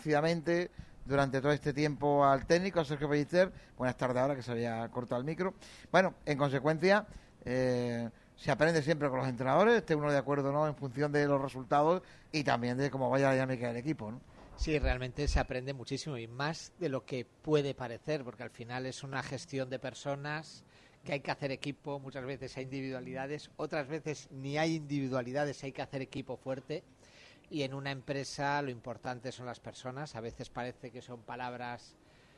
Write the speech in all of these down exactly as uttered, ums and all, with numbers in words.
lúcidamente durante todo este tiempo al técnico, a Sergio Pellicer. Buenas tardes ahora, que se había cortado el micro. Bueno, en consecuencia, eh, se aprende siempre con los entrenadores, esté uno de acuerdo o no, en función de los resultados y también de cómo vaya la dinámica del equipo, ¿no? Sí, realmente se aprende muchísimo y más de lo que puede parecer, porque al final es una gestión de personas, que hay que hacer equipo, muchas veces hay individualidades, otras veces ni hay individualidades, hay que hacer equipo fuerte. Y en una empresa lo importante son las personas. A veces parece que son palabras,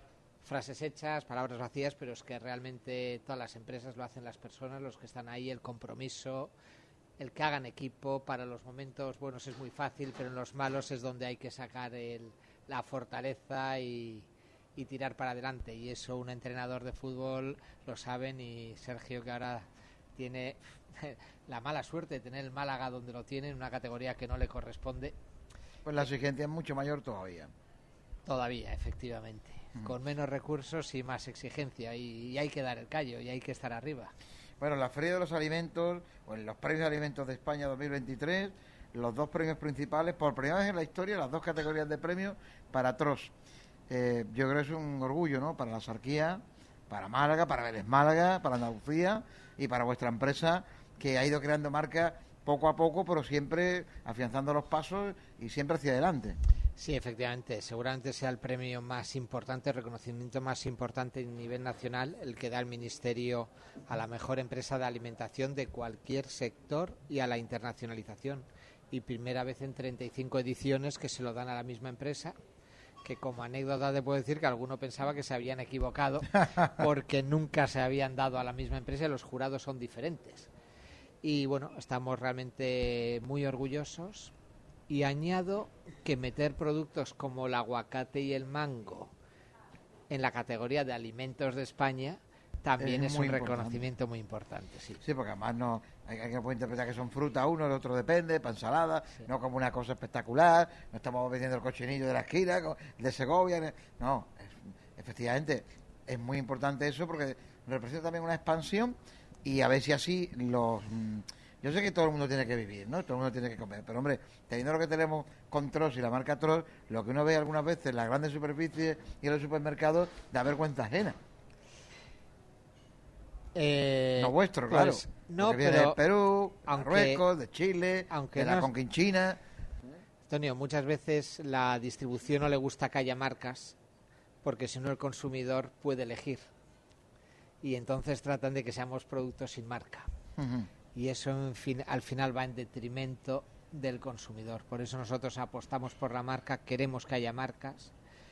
frases hechas, palabras vacías, pero es que realmente todas las empresas lo hacen las personas, los que están ahí, el compromiso, el que hagan equipo. Para los momentos buenos es muy fácil, pero en los malos es donde hay que sacar el, la fortaleza y, y tirar para adelante. Y eso un entrenador de fútbol lo saben, y Sergio, que ahora tiene la mala suerte de tener el Málaga donde lo tiene, en una categoría que no le corresponde. Pues la exigencia es mucho mayor todavía. Todavía, efectivamente. Mm. Con menos recursos y más exigencia. Y, y hay que dar el callo y hay que estar arriba. Bueno, la Feria de los Alimentos, o en los Premios de Alimentos de España dos mil veintitrés, los dos premios principales, por primera vez en la historia, las dos categorías de premios para Tros. Eh, yo creo que es un orgullo, ¿no? Para la Sarquía, para Málaga, para Vélez Málaga, para Andalucía y para vuestra empresa, que ha ido creando marca poco a poco, pero siempre afianzando los pasos y siempre hacia adelante. Sí, efectivamente, seguramente sea el premio más importante, el reconocimiento más importante a nivel nacional, el que da el Ministerio a la mejor empresa de alimentación de cualquier sector y a la internacionalización. Y primera vez en treinta y cinco ediciones que se lo dan a la misma empresa, que como anécdota te puedo decir que alguno pensaba que se habían equivocado porque nunca se habían dado a la misma empresa y los jurados son diferentes. Y bueno, estamos realmente muy orgullosos. Y añado que meter productos como el aguacate y el mango en la categoría de alimentos de España también es, es un importante. reconocimiento muy importante. Sí, sí, porque además no hay, hay que poder interpretar que son fruta uno, el otro depende, para ensalada, sí. No como una cosa espectacular, no estamos vendiendo el cochinillo de la esquina, de Segovia, no, es, efectivamente es muy importante eso porque representa también una expansión y a ver si así los... Yo sé que todo el mundo tiene que vivir, ¿no? Todo el mundo tiene que comer, pero hombre, teniendo lo que tenemos con Tros y la marca Tros, lo que uno ve algunas veces en las grandes superficies y en los supermercados da vergüenza ajena. Eh, no vuestro, claro. Pues, no, viene pero de Perú, aunque, Marruecos, de Chile, aunque de la no, Conquinchina. Antonio, muchas veces la distribución no le gusta que haya marcas, porque si no el consumidor puede elegir. Y entonces tratan de que seamos productos sin marca. Uh-huh. Y eso en fin, al final va en detrimento del consumidor. Por eso nosotros apostamos por la marca, queremos que haya marcas,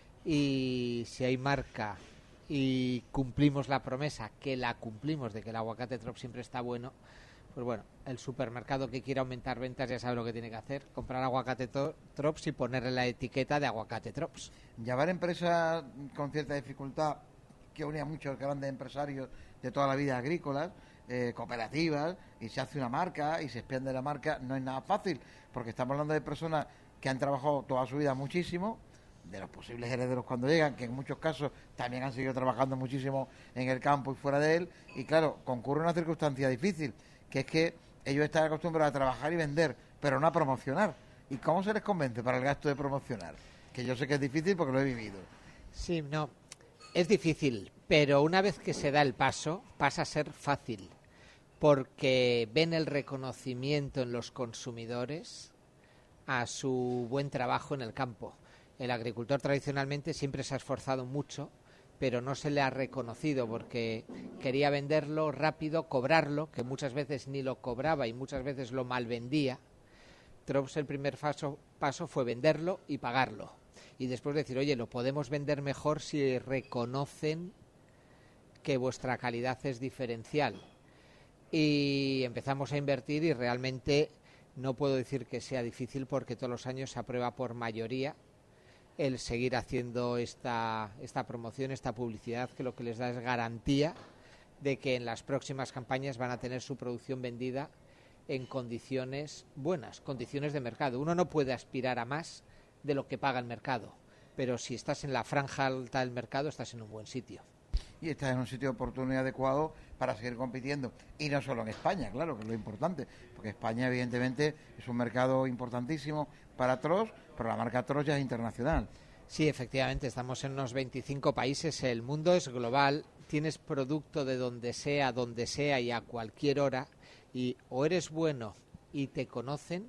y si hay marca y cumplimos la promesa, que la cumplimos, de que el aguacate Trop siempre está bueno, pues bueno, el supermercado que quiera aumentar ventas ya sabe lo que tiene que hacer, comprar aguacate Trops y ponerle la etiqueta de aguacate Trops. Llevar empresas con cierta dificultad, que une a muchos grandes empresarios de toda la vida agrícolas, Eh, cooperativas, y se hace una marca y se expande la marca, no es nada fácil, porque estamos hablando de personas que han trabajado toda su vida muchísimo, de los posibles herederos cuando llegan, que en muchos casos también han seguido trabajando muchísimo en el campo y fuera de él, y claro, concurre una circunstancia difícil, que es que ellos están acostumbrados a trabajar y vender, pero no a promocionar. ¿Y cómo se les convence para el gasto de promocionar? Que yo sé que es difícil porque lo he vivido. Sí, no, es difícil, pero una vez que se da el paso, pasa a ser fácil, porque ven el reconocimiento en los consumidores a su buen trabajo en el campo. El agricultor tradicionalmente siempre se ha esforzado mucho, pero no se le ha reconocido porque quería venderlo rápido, cobrarlo, que muchas veces ni lo cobraba y muchas veces lo malvendía. Trops, el primer paso, paso fue venderlo y pagarlo. Y después decir, oye, lo podemos vender mejor si reconocen que vuestra calidad es diferencial. Y empezamos a invertir y realmente no puedo decir que sea difícil porque todos los años se aprueba por mayoría el seguir haciendo esta, esta promoción, esta publicidad, que lo que les da es garantía de que en las próximas campañas van a tener su producción vendida en condiciones buenas, condiciones de mercado. Uno no puede aspirar a más de lo que paga el mercado, pero si estás en la franja alta del mercado estás en un buen sitio. Y estás en un sitio oportuno y adecuado para seguir compitiendo. Y no solo en España, claro, que es lo importante, porque España evidentemente es un mercado importantísimo para Tros, pero la marca Tros ya es internacional. Sí, efectivamente, estamos en unos veinticinco países, el mundo es global, tienes producto de donde sea, donde sea y a cualquier hora, y o eres bueno y te conocen,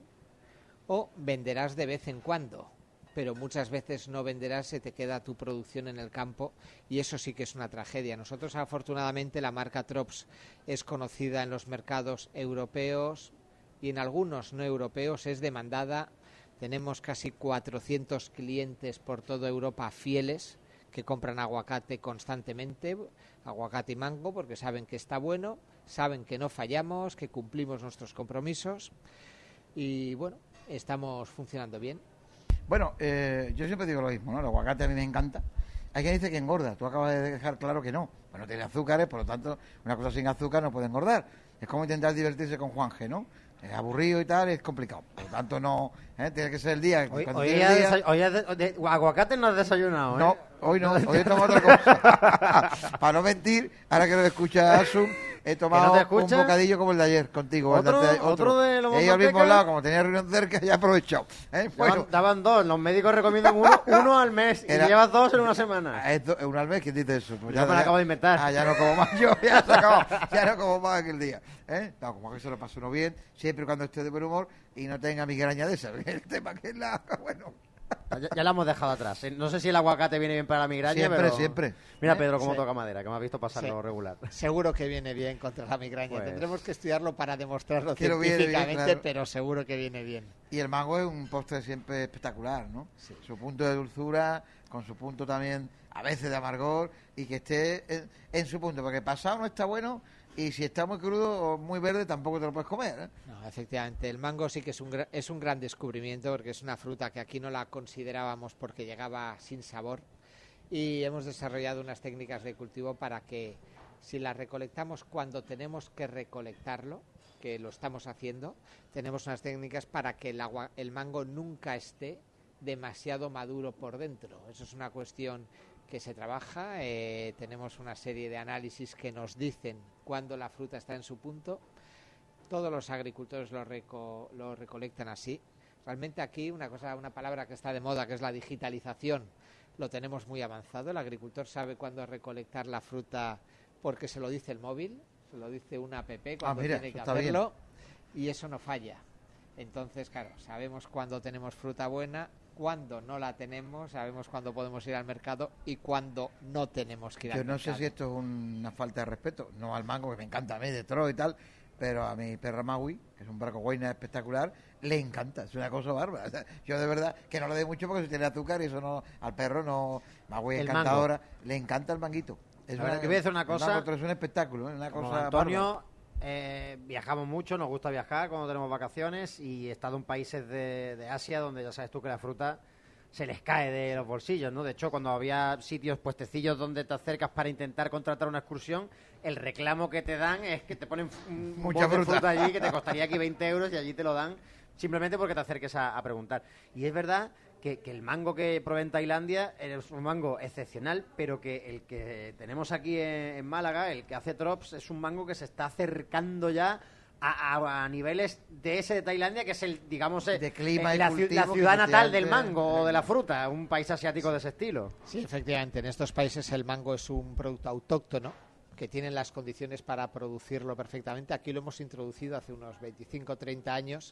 o venderás de vez en cuando, pero muchas veces no venderás, se te queda tu producción en el campo y eso sí que es una tragedia. Nosotros, afortunadamente, la marca Trops es conocida en los mercados europeos y en algunos no europeos es demandada. Tenemos casi cuatrocientos clientes por toda Europa fieles que compran aguacate constantemente, aguacate y mango, porque saben que está bueno, saben que no fallamos, que cumplimos nuestros compromisos y bueno, estamos funcionando bien. Bueno, eh, yo siempre digo lo mismo, ¿no? El aguacate a mí me encanta. Hay quien dice que engorda. Tú acabas de dejar claro que no. Pues no tiene azúcares, por lo tanto, una cosa sin azúcar no puede engordar. Es como intentar divertirse con Juanje, ¿no? Es aburrido y tal, es complicado. Por lo tanto, no. ¿eh? Tiene que ser el día. Hoy, cuando hoy tiene ya el día... desa- hoy ya de- de- aguacate no has desayunado, ¿eh? No, hoy no. Hoy he tomado otra cosa. Para no mentir, ahora que lo escucha Asun, he tomado ¿Que no te un escucha? bocadillo como el de ayer contigo. ¿Otro? el de- ¿Otro de lomo He ido al mismo manteca? lado, como tenía reunión cerca, ya he aprovechado. ¿eh? Bueno, Daban, daban dos, los médicos recomiendan uno, uno al mes y Era- llevas dos en una semana. Esto, un al mes, ¿quién dice eso? Pues Yo me lo acabo de inventar. Ah, ya no como más yo, ya se acabó. Ya no como más aquel día. ¿eh? No, como que se lo pasa uno bien, siempre y cuando esté de buen humor y no tenga migraña de esa. El tema que es la... Bueno, Ya, ya la hemos dejado atrás. Eh, No sé si el aguacate viene bien para la migraña, Siempre, pero... siempre. Mira, ¿Eh? Pedro, cómo Sí. toca madera, que me has visto pasarlo Sí. regular. Seguro que viene bien contra la migraña. Pues- Tendremos que estudiarlo para demostrarlo Que lo viene bien, científicamente, claro. pero seguro que viene bien. Y el mango es un postre siempre espectacular, ¿no? Su punto de dulzura, con su punto también a veces de amargor, y que esté en, en su punto, porque pasado no está bueno, y si está muy crudo o muy verde tampoco te lo puedes comer, ¿eh? No, efectivamente, el mango sí que es un, gra- es un gran descubrimiento porque es una fruta que aquí no la considerábamos porque llegaba sin sabor y hemos desarrollado unas técnicas de cultivo para que si la recolectamos cuando tenemos que recolectarlo, que lo estamos haciendo, tenemos unas técnicas para que el, agua, el mango nunca esté demasiado maduro por dentro. Eso es una cuestión que se trabaja, eh, tenemos una serie de análisis que nos dicen cuándo la fruta está en su punto. Todos los agricultores lo, reco lo recolectan así. Realmente aquí una cosa, una palabra que está de moda, que es la digitalización, lo tenemos muy avanzado. El agricultor sabe cuándo recolectar la fruta porque se lo dice el móvil, se lo dice una app cuando Ah, mira, tiene que eso está hacerlo y eso no falla. Entonces, claro, sabemos cuándo tenemos fruta buena, cuándo no la tenemos, sabemos cuándo podemos ir al mercado y cuándo no tenemos que ir Yo al no mercado. sé si esto es una falta de respeto, no al mango, que me encanta a mí, de Troy y tal, pero a mi perra Maui, que es un braco guayna espectacular, le encanta, es una cosa bárbara. O sea, yo de verdad que no le doy mucho porque si tiene azúcar y eso no, al perro no, Maui El encantadora, le encanta el manguito. Es La verdad que voy a decir una el cosa, mango es un espectáculo, ¿eh? Una Como cosa Antonio, bárbara. eh, viajamos mucho, nos gusta viajar cuando tenemos vacaciones y he estado en países de, de Asia donde ya sabes tú que la fruta se les cae de los bolsillos, ¿no? De hecho, cuando había sitios, puestecillos donde te acercas para intentar contratar una excursión, el reclamo que te dan es que te ponen un Mucha bote de fruta. fruta allí que te costaría aquí veinte euros y allí te lo dan simplemente porque te acerques a, a preguntar. Y es verdad que, que el mango que probé en Tailandia es un mango excepcional, pero que el que tenemos aquí en, en Málaga, el que hace Trops, es un mango que se está acercando ya a, a- a niveles de ese de Tailandia, que es el, digamos, eh, De clima eh, y la, ciu- cultivo, la ciudad natal del efectivamente. mango o de la fruta, un país asiático de ese estilo. Sí, efectivamente, en estos países el mango es un producto autóctono que tienen las condiciones para producirlo perfectamente. Aquí lo hemos introducido hace unos veinticinco o treinta años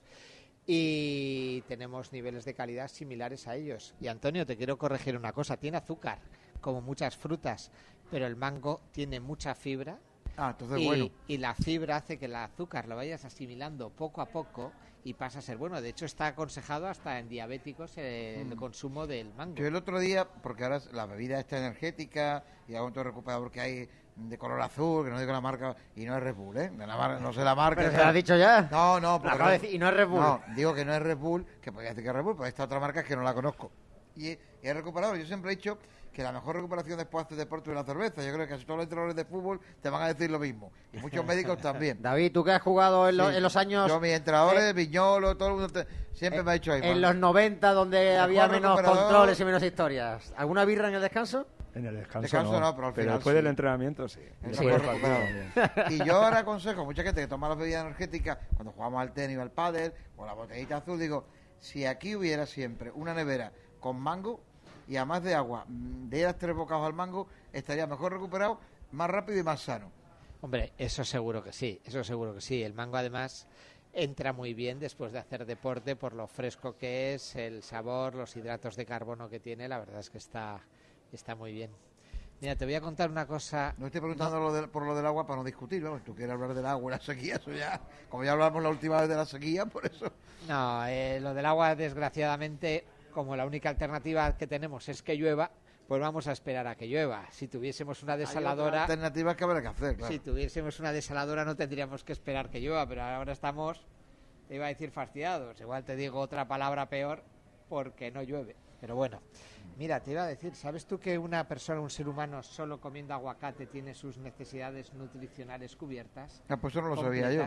y tenemos niveles de calidad similares a ellos. Y Antonio, te quiero corregir una cosa, tiene azúcar, como muchas frutas, pero el mango tiene mucha fibra. Ah, entonces Y, bueno. y la fibra hace que el azúcar lo vayas asimilando poco a poco y pasa a ser bueno. De hecho, está aconsejado hasta en diabéticos el Mm. consumo del mango. Yo el otro día, porque ahora la bebida está energética y algún otro recuperador que hay de color azul, que no digo la marca, y no es Red Bull, ¿eh? De la mar- no sé la marca. Pero se tal. lo has dicho ya. No, no, Lo porque acabo de no- decir, y no es Red Bull. No, digo que no es Red Bull, que podría decir que es Red Bull, pero esta otra marca es que no la conozco. Y he, he recuperado, yo siempre he dicho que la mejor recuperación después de hacer deporte es la cerveza. Yo creo que casi todos los entrenadores de fútbol te van a decir lo mismo. Y muchos médicos también. David, tú que has jugado en, lo- Sí. en los años... Yo, mis entrenadores, eh, Viñolo, todo el mundo te- siempre me ha dicho ahí. En man. los noventa, donde Mejor había menos recuperador. controles y menos historias. ¿Alguna birra en el descanso? En el descanso, Descanso no, no, pero al final después sí. del entrenamiento sí. Es Sí, mejor es recuperado. Y yo ahora aconsejo a mucha gente que toma las bebidas energéticas cuando jugamos al tenis o al pádel o la botellita azul, digo, si aquí hubiera siempre una nevera con mango, y además de agua, de ir a tres bocados al mango, estaría mejor recuperado, más rápido y más sano. Hombre, eso seguro que sí, eso seguro que sí. El mango además entra muy bien después de hacer deporte por lo fresco que es, el sabor, los hidratos de carbono que tiene, la verdad es que está, está muy bien. Mira, te voy a contar una cosa. No estoy preguntando no. Lo de, por lo del agua para no discutir, ¿no? Tú quieres hablar del agua y la sequía, eso ya, como ya hablamos la última vez de la sequía, por eso. No, eh, lo del agua, desgraciadamente, como la única alternativa que tenemos es que llueva, pues vamos a esperar a que llueva. Si tuviésemos una desaladora... Hay alternativas que habrá que hacer, claro. Si tuviésemos una desaladora no tendríamos que esperar que llueva, pero ahora estamos, te iba a decir fastidiados, igual te digo otra palabra peor, porque no llueve. Pero bueno, mira, te iba a decir, ¿sabes tú que una persona, un ser humano, solo comiendo aguacate tiene sus necesidades nutricionales cubiertas? Ah, pues eso no lo completas? sabía yo.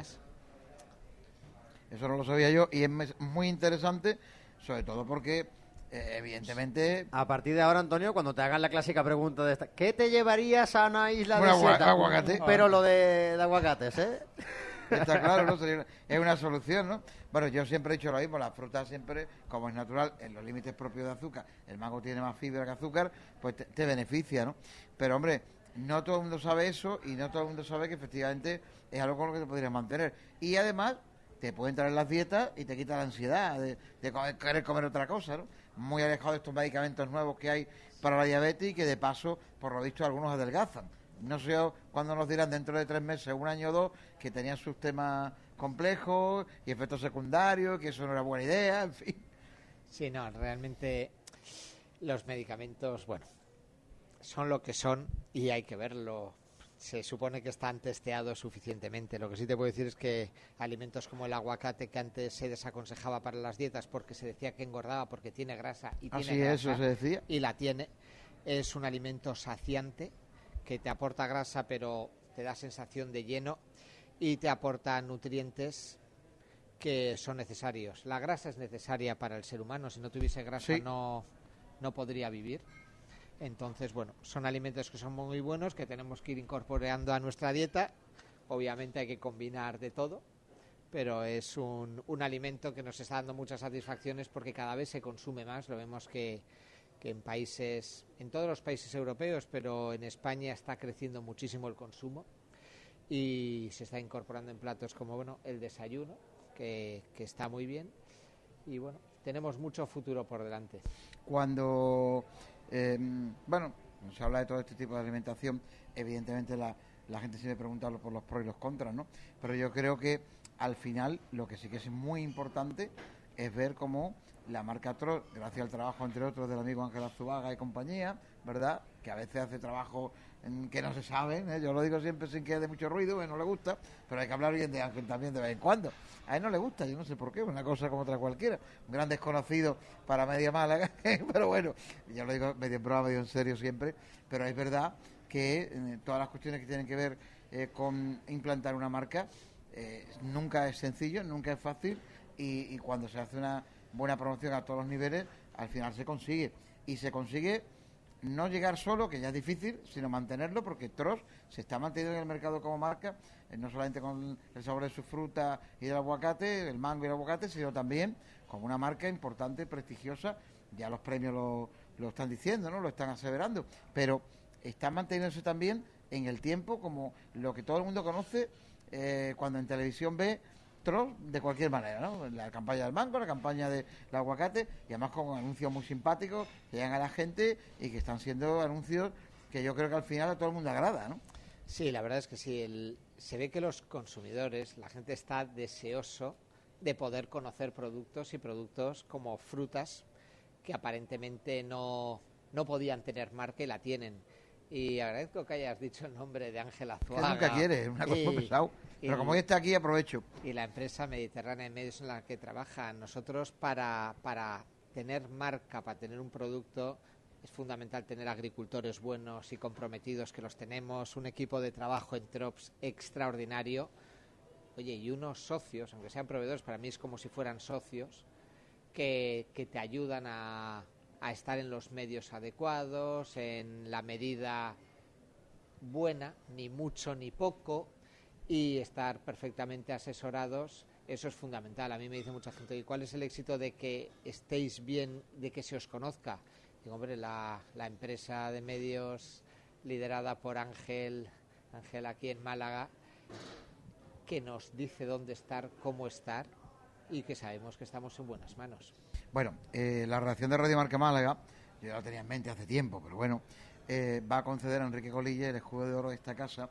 Eso no lo sabía yo y es muy interesante, sobre todo porque... Eh, evidentemente... A partir de ahora, Antonio, cuando te hagan la clásica pregunta de esta, ¿qué te llevarías a una isla bueno, desierta? Aguacate. Pero lo de, de aguacates, ¿eh? Está claro, ¿no? Sería una, es una solución, ¿no? Bueno, yo siempre he dicho lo mismo, la fruta siempre, como es natural, en los límites propios de azúcar, el mango tiene más fibra que azúcar, pues te, te beneficia, ¿no? Pero, hombre, no todo el mundo sabe eso y no todo el mundo sabe que efectivamente es algo con lo que te podrías mantener. Y además, te puede entrar en las dietas y te quita la ansiedad de, de comer, querer comer otra cosa, ¿no? Muy alejado de estos medicamentos nuevos que hay para la diabetes y que de paso, por lo visto, algunos adelgazan. No sé cuándo nos dirán dentro de tres meses, un año o dos, que tenían sus temas complejos y efectos secundarios, que eso no era buena idea, en fin. Sí, no, realmente los medicamentos, bueno, son lo que son y hay que verlo. Se supone que están testeados suficientemente. Lo que sí te puedo decir es que alimentos como el aguacate, que antes se desaconsejaba para las dietas porque se decía que engordaba porque tiene grasa y tiene Así grasa, eso se decía. Y la tiene, es un alimento saciante que te aporta grasa pero te da sensación de lleno y te aporta nutrientes que son necesarios. La grasa es necesaria para el ser humano. Si no tuviese grasa sí. no, no podría vivir. Entonces, bueno, son alimentos que son muy buenos, que tenemos que ir incorporando a nuestra dieta. Obviamente hay que combinar de todo, pero es un, un alimento que nos está dando muchas satisfacciones porque cada vez se consume más. Lo vemos que, que en países, en todos los países europeos, pero en España está creciendo muchísimo el consumo y se está incorporando en platos como, bueno, el desayuno, que, que está muy bien. Y, bueno, tenemos mucho futuro por delante. Cuando... Eh, bueno, se habla de todo este tipo de alimentación, evidentemente la, la gente siempre pregunta por los pros y los contras, ¿no? Pero yo creo que al final lo que sí que es muy importante es ver cómo la marca Tross, gracias al trabajo entre otros del amigo Ángel Azuaga y compañía, ¿verdad? Que a veces hace trabajo que no se sabe, ¿eh? Yo lo digo siempre sin que dé mucho ruido, que no le gusta, pero hay que hablar bien de Ángel también de vez en cuando. A él no le gusta, yo no sé por qué, una cosa como otra cualquiera, un gran desconocido para media Málaga, pero bueno, yo lo digo medio en broma, medio en serio siempre, pero es verdad que eh, todas las cuestiones que tienen que ver eh, con implantar una marca eh, nunca es sencillo, nunca es fácil y, y cuando se hace una buena promoción a todos los niveles, al final se consigue, y se consigue no llegar solo, que ya es difícil, sino mantenerlo, porque Tross se está manteniendo en el mercado como marca, eh, no solamente con el sabor de su fruta y del aguacate, el mango y el aguacate, sino también como una marca importante, prestigiosa. Ya los premios lo, lo están diciendo, ¿no? Lo están aseverando, pero está manteniéndose también en el tiempo como lo que todo el mundo conoce eh, cuando en televisión ve Tross de cualquier manera, ¿no? La campaña del mango, la campaña del aguacate, y además con anuncios muy simpáticos que llegan a la gente y que están siendo anuncios que yo creo que al final a todo el mundo agrada, ¿no? Sí, la verdad es que sí. El, se ve que los consumidores, la gente está deseoso de poder conocer productos y productos como frutas que aparentemente no, no podían tener marca y la tienen. Y agradezco que hayas dicho el nombre de Ángel Azuaga. Que nunca quiere, es una cosa muy pesado. Pero y, como hoy está aquí, aprovecho. Y la empresa Mediterránea de Medios en la que trabaja. Nosotros, para, para tener marca, para tener un producto, es fundamental tener agricultores buenos y comprometidos, que los tenemos, un equipo de trabajo en Trops extraordinario. Oye, y unos socios, aunque sean proveedores, para mí es como si fueran socios, que, que te ayudan a... a estar en los medios adecuados, en la medida buena, ni mucho ni poco, y estar perfectamente asesorados. Eso es fundamental. A mí me dice mucha gente, ¿y cuál es el éxito de que estéis bien, de que se os conozca? Digo, hombre, la, la empresa de medios liderada por Ángel, Ángel aquí en Málaga, que nos dice dónde estar, cómo estar y que sabemos que estamos en buenas manos. Bueno, eh, la redacción de Radio Marca Málaga, yo ya lo tenía en mente hace tiempo, pero bueno, eh, va a conceder a Enrique Colilla el escudo de oro de esta casa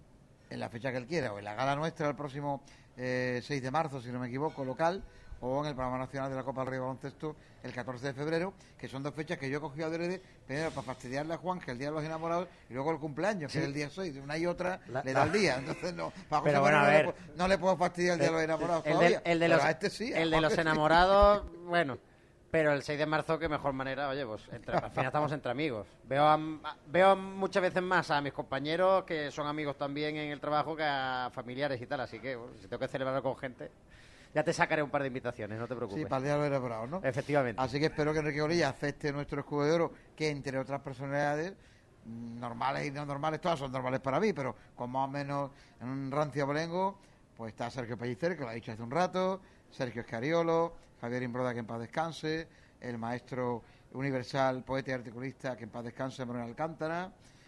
en la fecha que él quiera, o en la gala nuestra el próximo eh, seis de marzo, si no me equivoco, local, o en el programa nacional de la Copa del Rey de Baloncesto el catorce de febrero, que son dos fechas que yo he cogido adrede, primero para fastidiarle a Juan, que es el día de los enamorados, y luego el cumpleaños, sí, que es el día seis, de una y otra la, le da el día, entonces no, para pero bueno, no, a ver, le, no le puedo fastidiar el día de los enamorados el todavía, de, el de los, a este sí, el de los enamorados, bueno, pero el seis de marzo, qué mejor manera, oye, pues entre, al final estamos entre amigos. Veo a, veo muchas veces más a mis compañeros que son amigos también en el trabajo que a familiares y tal, así que bueno, si tengo que celebrarlo con gente, ya te sacaré un par de invitaciones, no te preocupes. Sí, para el día de los enamorados, ¿no? Efectivamente. Así que espero que Enrique Colilla acepte nuestro escudo de oro, que entre otras personalidades normales y no normales, todas son normales para mí, pero con más o menos en un rancio abolengo, pues está Sergio Pellicer, que lo ha dicho hace un rato, Sergio Escariolo, Javier Imbroda, que en paz descanse, el maestro universal, poeta y articulista, que en paz descanse, Manuel Alcántara,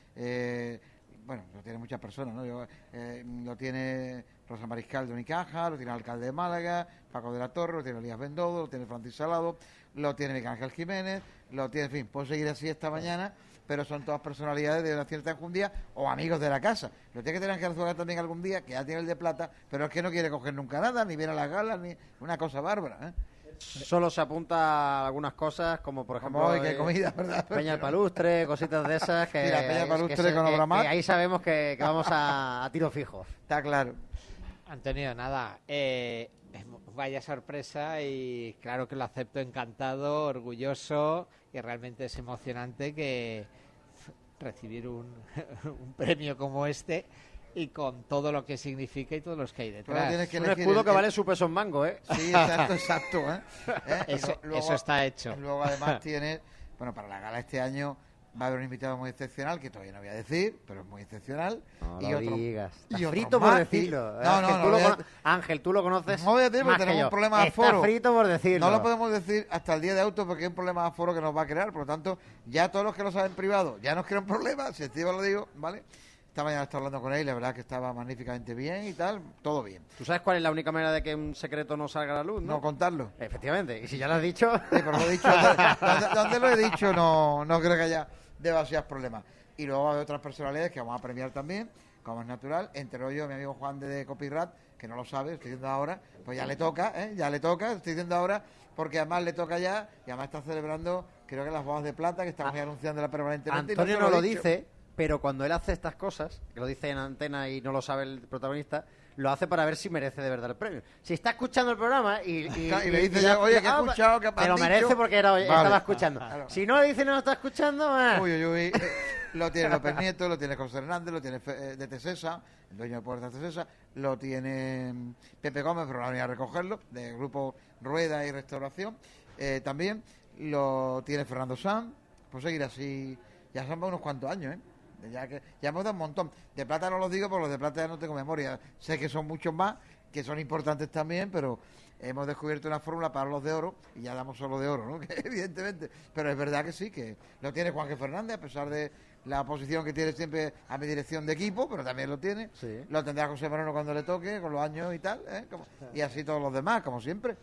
eh, bueno, lo tiene muchas personas, ¿no? Yo, eh, lo tiene Rosa Mariscal de Unicaja, lo tiene el alcalde de Málaga, Paco de la Torre, lo tiene Elías Bendodo, lo tiene Francis Salado, lo tiene Miguel Ángel Jiménez, lo tiene, en fin, puedo seguir así esta mañana, pero son todas personalidades de una cierta enjundia o amigos de la casa. Lo tiene que tener Ángel Zuaga también algún día, que ya tiene el de plata, pero es que no quiere coger nunca nada, ni viene a las galas, ni una cosa bárbara, ¿eh? Solo se apunta a algunas cosas, como por ejemplo... Como hoy, que hay comida, ¿verdad? Peña del Palustre, cositas de esas que... Sí, la Peña del Palustre que, con que, Obramar. que ahí sabemos que, que vamos a, a tiro fijo. Está claro. Antonio, nada, eh, vaya sorpresa y claro que lo acepto encantado, orgulloso y realmente es emocionante que recibir un, un premio como este y con todo lo que significa y todos los que hay detrás. Tienes que un elegir escudo el, que el... vale su peso en mango, ¿eh? Sí, exacto, exacto, ¿eh? ¿Eh? Eso, luego, eso está hecho. Luego además tiene, bueno, para la gala este año va a haber un invitado muy excepcional, que todavía no voy a decir, pero es muy excepcional. No y lo otro, digas. Está y frito más, por decirlo. Y... No, no, Ángel, no. tú no lo no cono... Ángel, tú lo conoces. No voy a decir porque tenemos un problema de aforo. Está frito por decirlo. No lo podemos decir hasta el día de auto porque hay un problema de aforo que nos va a crear. Por lo tanto, ya todos los que lo saben privado ya nos crea un problema. Si estoy lo digo, ¿vale? Esta mañana estaba hablando con él y la verdad que estaba magníficamente bien y tal, todo bien. ¿Tú sabes cuál es la única manera de que un secreto no salga a la luz, no? No contarlo. Efectivamente. Y si ya lo has dicho... Sí, pero lo he dicho. Donde, donde lo he dicho no, no creo que haya demasiados problemas. Y luego hay otras personalidades que vamos a premiar también, como es natural. Entre ellos, mi amigo Juan de, de Copyrat, que no lo sabe, estoy diciendo ahora, pues ya le toca, ¿eh? Ya le toca, estoy diciendo ahora, porque además le toca ya, y además está celebrando, creo que las bodas de plata, que estamos ya anunciándola permanentemente. Antonio no, no lo lo he dicho. dice, pero cuando él hace estas cosas, que lo dice en antena y no lo sabe el protagonista, lo hace para ver si merece de verdad el premio. Si está escuchando el programa y, y, Y le dice y- ya, y- oye, que he ah, escuchado, que me te han lo dicho. merece porque era, Vale. estaba escuchando. Claro. Si no le dice no lo está escuchando, ah. Uy, uy, uy. Lo tiene López Nieto, lo tiene José Hernández, lo tiene Fe- eh, de Tesesa, el dueño de Puertas Tesesa, lo tiene mm, Pepe Gómez, pero no venía a recogerlo, del grupo Rueda y Restauración. Eh, también lo tiene Fernando Sanz, pues seguir así, ya son unos cuantos años, ¿eh? Ya, que, ya hemos dado un montón. De plata no los digo, porque los de plata ya no tengo memoria. Sé que son muchos más, que son importantes también, pero hemos descubierto una fórmula para los de oro y ya damos solo de oro, ¿no? Que evidentemente. Pero es verdad que sí, que lo tiene Juanje Fernández, a pesar de la posición que tiene siempre a mi dirección de equipo, pero también lo tiene. Sí. Lo tendrá José Moreno cuando le toque, con los años y tal, ¿eh? Como- y así todos los demás, como siempre.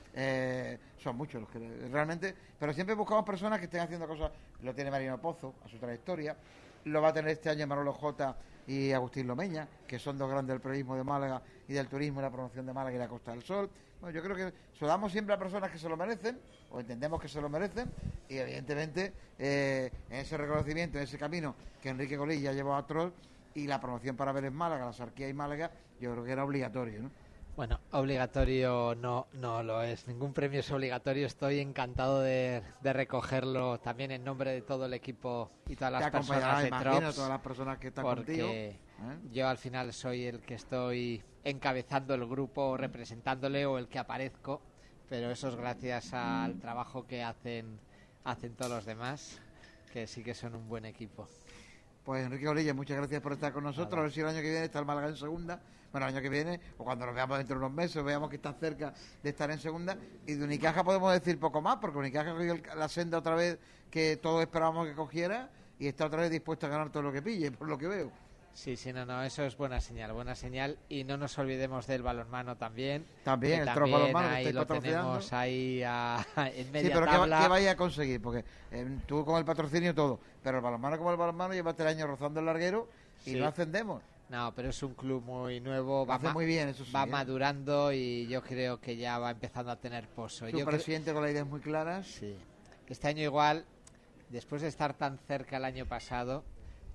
Eh, son muchos los que realmente, pero siempre buscamos personas que estén haciendo cosas. Lo tiene Marino Pozo, a su trayectoria. Lo va a tener este año Manolo Jota y Agustín Lomeña, que son dos grandes del periodismo de Málaga y del turismo y la promoción de Málaga y la Costa del Sol. Bueno, yo creo que se lo damos siempre a personas que se lo merecen, o entendemos que se lo merecen, y evidentemente eh, en ese reconocimiento, en ese camino que Enrique Colilla llevó a Troll, y la promoción para ver en Málaga, la Sarquía y Málaga, yo creo que era obligatorio, ¿no? Bueno, obligatorio no, no lo es. Ningún premio es obligatorio. Estoy encantado de, de recogerlo también en nombre de todo el equipo y todas las Te acompañará, personas de imagino, Trops, todas las personas que están contigo. porque ¿eh? yo al final soy el que estoy encabezando el grupo, representándole o el que aparezco, pero eso es gracias al trabajo que hacen, hacen todos los demás, que sí que son un buen equipo. Pues Enrique Orilla, muchas gracias por estar con nosotros. Nada. A ver si el año que viene está el Málaga en segunda. Bueno, el año que viene, o cuando nos veamos dentro de unos meses, veamos que está cerca de estar en segunda. Y de Unicaja podemos decir poco más, porque Unicaja cogió el- la senda otra vez que todos esperábamos que cogiera y está otra vez dispuesto a ganar todo lo que pille, por lo que veo. Sí, sí, no, no, eso es buena señal, buena señal. Y no nos olvidemos del balonmano también. También, que el Trof Balonmano que ahí estáis lo patrocinando. tenemos ahí a- en media Sí, pero ¿qué, tabla. va- qué vaya a conseguir? Porque eh, tú con el patrocinio todo, pero el balonmano como el balonmano lleva tres años rozando el larguero y Sí. no ascendemos. No, pero es un club muy nuevo, Lo va, hace ma- muy bien, eso sí, va ¿eh? madurando y yo creo que ya va empezando a tener pozo. Su Yo cre- presidente con las ideas muy claras. Sí. Este año igual, después de estar tan cerca el año pasado,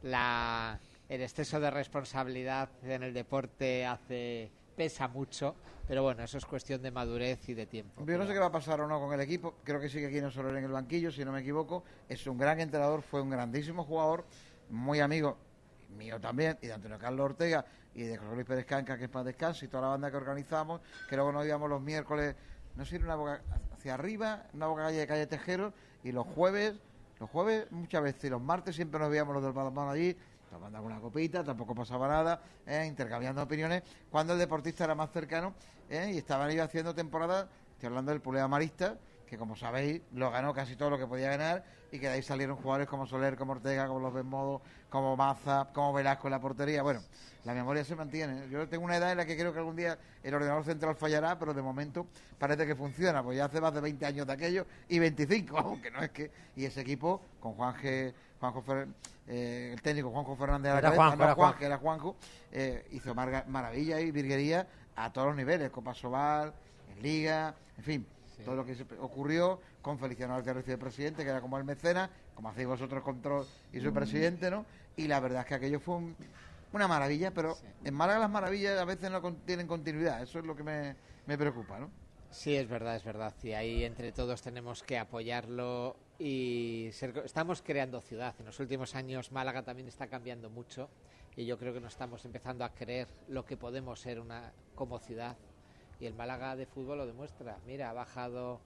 la el exceso de responsabilidad en el deporte hace pesa mucho, pero bueno, eso es cuestión de madurez y de tiempo. Yo no Pero- sé qué va a pasar o no con el equipo. Creo que sigue aquí en Soler en el banquillo, si no me equivoco. Es un gran entrenador, fue un grandísimo jugador, muy amigo mío también, y de Antonio Carlos Ortega y de José Luis Pérez Canca, que es para descanso, y toda la banda que organizamos, que luego nos íbamos los miércoles, no sé, una boca hacia arriba, una boca calle de calle Tejero, y los jueves, los jueves muchas veces, y los martes siempre nos veíamos los del balonmano allí, tomando alguna copita, tampoco pasaba nada, ¿eh? Intercambiando opiniones, cuando el deportista era más cercano, ¿eh? Y estaban ellos haciendo temporada, estoy hablando del Pulea Marista, que como sabéis, lo ganó casi todo lo que podía ganar, y que de ahí salieron jugadores como Soler, como Ortega, como Los Benmodo, como Maza, como Velasco en la portería. Bueno, la memoria se mantiene. Yo tengo una edad en la que creo que algún día el ordenador central fallará, pero de momento parece que funciona, pues ya hace más de veinte años de aquello, y veinticinco, aunque no es que... Y ese equipo, con Juanje, Juanjo Fer- eh, el técnico Juanjo Fernández a la Era cabeza, Juanjo, no era Juan, Juanjo. que era Juanjo, eh, hizo marga- maravilla y virguería a todos los niveles, Copa Sobal, en Liga, en fin, Sí. todo lo que se ocurrió con Feliciano Álvarez de presidente, que era como el mecenas, como hacéis vosotros con Tros y su presidente, ¿no? Y la verdad es que aquello fue un- una maravilla, pero Sí. en Málaga las maravillas a veces no con- tienen continuidad, eso es lo que me, me preocupa, ¿no? Sí, es verdad, es verdad. Y ahí entre todos tenemos que apoyarlo y ser- estamos creando ciudad. En los últimos años Málaga también está cambiando mucho y yo creo que nos estamos empezando a creer lo que podemos ser una como ciudad. Y el Málaga de fútbol lo demuestra. Mira, ha bajado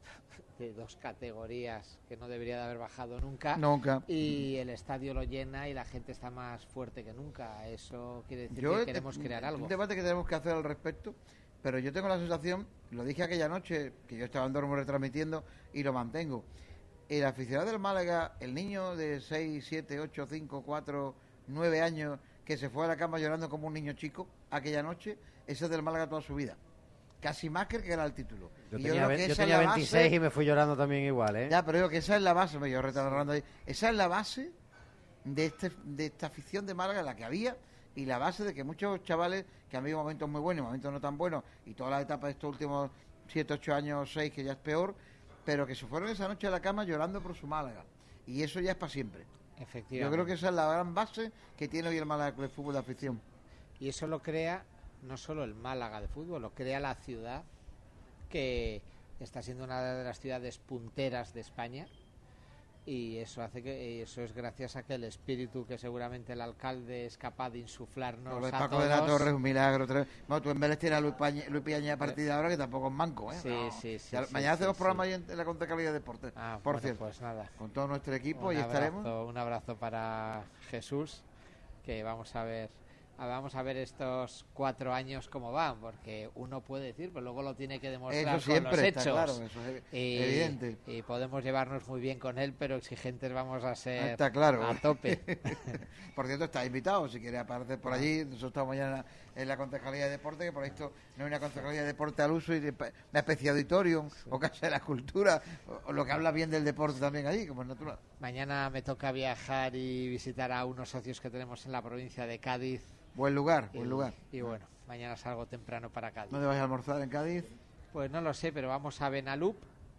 de dos categorías que no debería de haber bajado nunca. Nunca. Y el estadio lo llena y la gente está más fuerte que nunca. Eso quiere decir Yo, que eh, queremos crear algo. Un debate que tenemos que hacer al respecto, pero yo tengo la sensación, lo dije aquella noche, que yo estaba en Dortmund retransmitiendo y lo mantengo. El aficionado del Málaga, el niño de seis, siete, ocho, cinco, cuatro, nueve años que se fue a la cama llorando como un niño chico aquella noche, ese es del Málaga toda su vida. Casi más que el que era el título. Yo Y tenía, creo ve- que yo esa es tenía la base- veintiséis y me fui llorando también igual, ¿eh? Ya, pero digo que esa es la base, me yo retardando ahí. Esa es la base de este de esta afición de Málaga, la que había, y la base de que muchos chavales que han vivido momentos muy buenos y momentos no tan buenos, y todas las etapas de estos últimos siete, ocho años, seis, que ya es peor, pero que se fueron esa noche a la cama llorando por su Málaga. Y eso ya es para siempre. Efectivamente. Yo creo que esa es la gran base que tiene hoy el Málaga Club de Fútbol de afición. Y eso lo crea no solo el Málaga de fútbol, lo crea la ciudad, que está siendo una de las ciudades punteras de España. Y eso hace que y eso es gracias a que el espíritu que seguramente el alcalde es capaz de insuflarnos Lo de a Paco todos. de la Torre es un milagro. tre- Bueno, tú en Vélez tienes a Luis, Pañe- Luis Piaña a partir de ahora, que tampoco es manco, ¿eh? Sí, No. sí, sí, Ya- sí, mañana sí, hacemos sí. programa ahí en, en la Concejalía de Deportes, Ah, por bueno, cierto. pues nada. Con todo nuestro equipo Un y estaremos. abrazo, un abrazo para Jesús, que vamos a ver a- vamos a ver estos cuatro años cómo van, porque uno puede decir, pero luego lo tiene que demostrar Eso con siempre los está hechos. claro, eso es evi- y, evidente. y podemos llevarnos muy bien con él, pero exigentes vamos a ser Está claro. a tope. Por cierto, está invitado, si quiere aparecer por allí. Nosotros estamos mañana en la Concejalía de Deporte, que por esto no hay una Concejalía de Deporte al uso y de- una especie de auditorium o Casa de la Cultura, o, o lo que habla bien del deporte también allí, como es natural. Mañana me toca viajar y visitar a unos socios que tenemos en la provincia de Cádiz. Buen lugar, y, buen lugar. y bueno, mañana salgo temprano para Cádiz. ¿Dónde vais a almorzar? ¿En Cádiz? Pues no lo sé, pero vamos a Benalup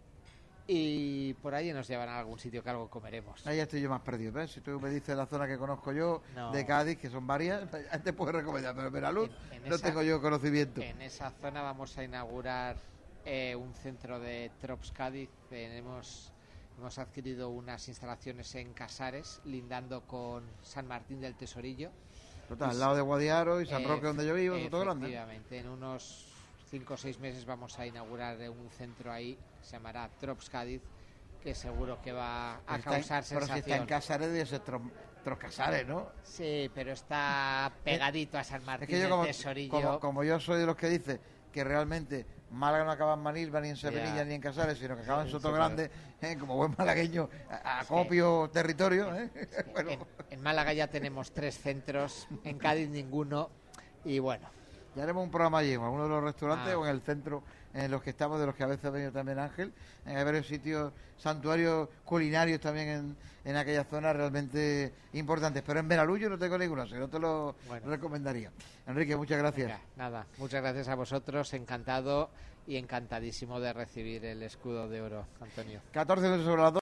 y por ahí nos llevarán a algún sitio que algo comeremos. Ahí ya estoy yo más perdido, ¿ves? Si tú me dices la zona que conozco yo, No. de Cádiz, que son varias, ya te puedo recomendar, pero Veraluz En- en no esa- tengo yo conocimiento. En esa zona vamos a inaugurar eh, un centro de Trops Cádiz. Tenemos, hemos adquirido unas instalaciones en Casares, lindando con San Martín del Tesorillo. Total, al lado de Guadiaro y San Eh, Roque, donde yo vivo, es todo grande. Efectivamente, en unos cinco o seis meses vamos a inaugurar un centro ahí, se llamará Trops Cádiz, que seguro que va a Pero está causar en- Pero si sensación. está en Casares, debe ser Tros, Troscasares, ¿no? Sí, pero está pegadito a San Martín Es que yo del como, Tesorillo. como, como yo soy de los que dice que realmente Málaga no acaba en Manilva, ni en Sevilla, Ya. ni en Casares, sino que acaba en Sí, Soto sí, Grande, eh, como buen malagueño, a- Es que- acopio territorio. ¿eh? Bueno, en, en Málaga ya tenemos tres centros, en Cádiz ninguno, y bueno, ya haremos un programa allí, en alguno de los restaurantes Ah. o en el centro en los que estamos, de los que a veces ha venido también Ángel, en varios sitios, santuarios culinarios también en, en aquella zona realmente importantes. Pero en Benalú yo no tengo ninguno, así que no te lo Bueno. recomendaría. Enrique, muchas gracias. venga, nada, muchas gracias a vosotros, encantado y encantadísimo de recibir el escudo de oro, Antonio. catorce minutos sobre las dos.